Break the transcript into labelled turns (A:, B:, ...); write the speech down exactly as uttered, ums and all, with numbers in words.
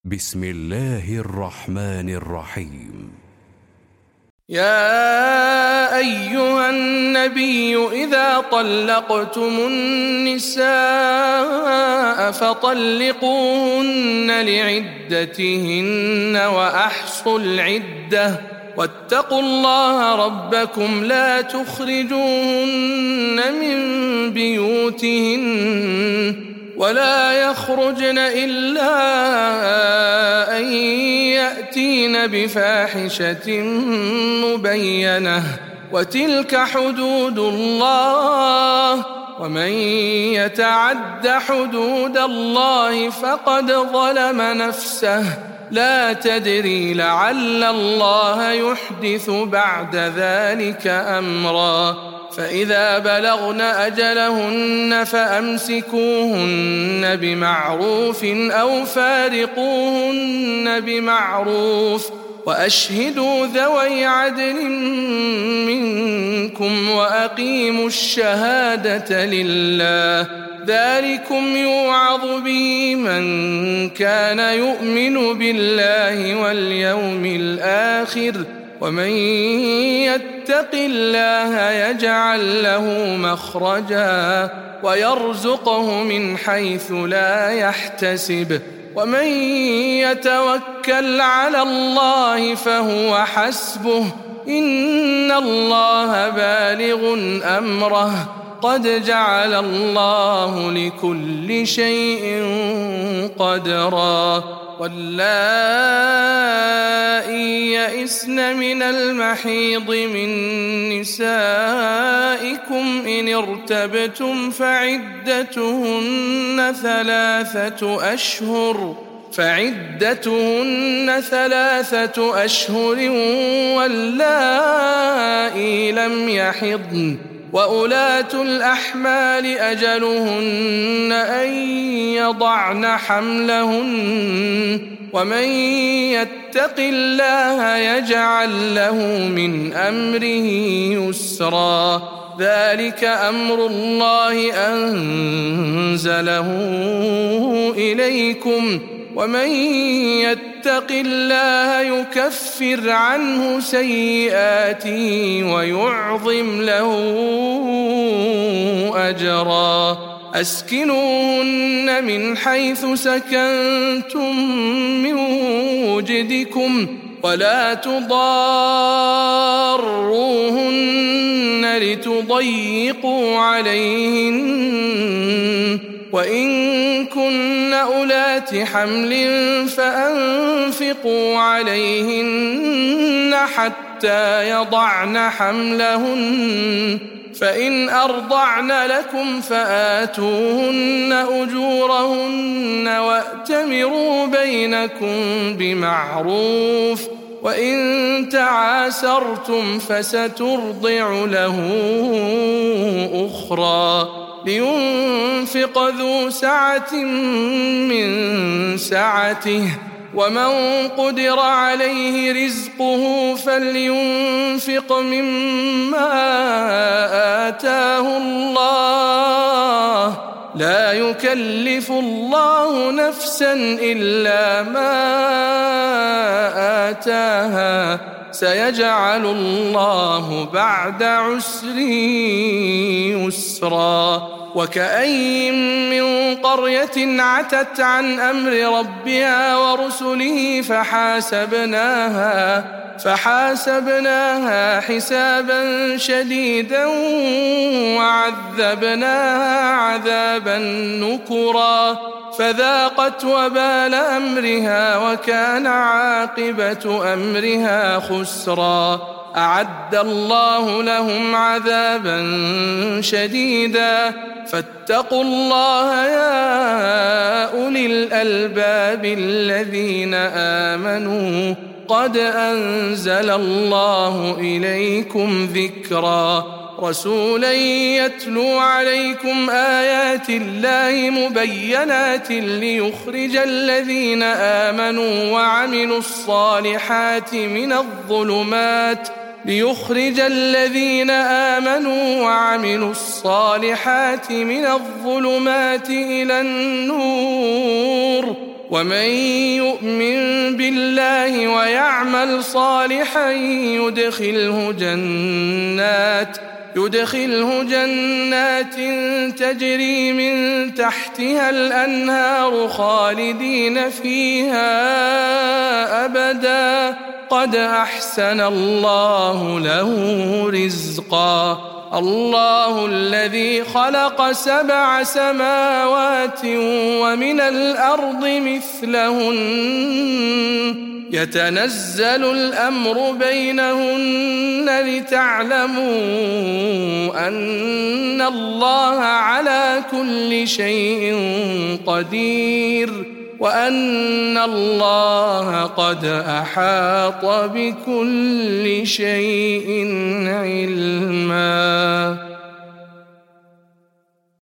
A: بسم الله الرحمن الرحيم.
B: يا أيها النبي إذا طلقتم النساء فطلقوهن لعدتهن وأحصوا العدة واتقوا الله ربكم لا تخرجوهن من بيوتهن ولا يخرجن إلا أن يأتين بفاحشة مبينة وتلك حدود الله ومن يتعد حدود الله فقد ظلم نفسه لا تدري لعل الله يحدث بعد ذلك أمرا فإذا بلغن أجلهن فأمسكوهن بمعروف أو فارقوهن بمعروف وأشهدوا ذوي عدل منكم وأقيموا الشهادة لله ذلكم يوعظ به من كان يؤمن بالله واليوم الآخر ومن يتق الله يجعل له مخرجا ويرزقه من حيث لا يحتسب ومن يتوكل على الله فهو حسبه إن الله بالغ أمره قد جعل الله لكل شيء قدرا واللائي يئسن من المحيض من نسائكم إن ارتبتم فعدتهن ثلاثة أشهر فعدتهن ثلاثة أشهر واللائي لم يحضن وأولاة الأحمال أجلهن أن يضعن حملهن ومن يتق الله يجعل له من أمره يسرا ذلك أمر الله أنزله إليكم ومن يتق الله يكفر عنه سيئاته ويعظم له أجرا أسكنوهن من حيث سكنتم من وجدكم ولا تضاروهن لتضيقوا عليهن وإن كن أولات حمل فأنفقوا عليهن حتى يضعن حملهن فإن أرضعن لكم فآتوهن أجورهن وأتمروا بينكم بمعروف وإن تعاسرتم فسترضع له أخرى لينفق ذو سعة من سعته ومن قدر عليه رزقه فلينفق مما آتاه الله لا يكلف الله نفسا إلا ما آتاها سيجعل الله بعد عسر يسرا وكأين من قرية عتت عن أمر ربها ورسله فحاسبناها فحاسبناها حسابا شديدا وعذبناها عذابا نكرا فذاقت وبال أمرها وكان عاقبة أمرها خسرا أعد الله لهم عذابا شديدا فاتقوا الله يا أولي الألباب الذين آمنوا قد أنزل الله إليكم ذكرا رسولا يتلو عليكم آيات الله مبينات ليخرج الذين آمنوا وعملوا الصالحات من الظلمات ليخرج الذين آمنوا وعملوا الصالحات من الظلمات إلى النور ومن يؤمن بالله ويعمل صالحا يدخله جنات يدخله جنات تجري من تحتها الأنهار خالدين فيها أبدا قد أحسن الله له رزقا الله الذي خلق سبع سماوات ومن الأرض مثلهن يتنزل الأمر بينهن لتعلموا أن الله على كل شيء قدير وأن الله قد أحاط بكل شيء علما.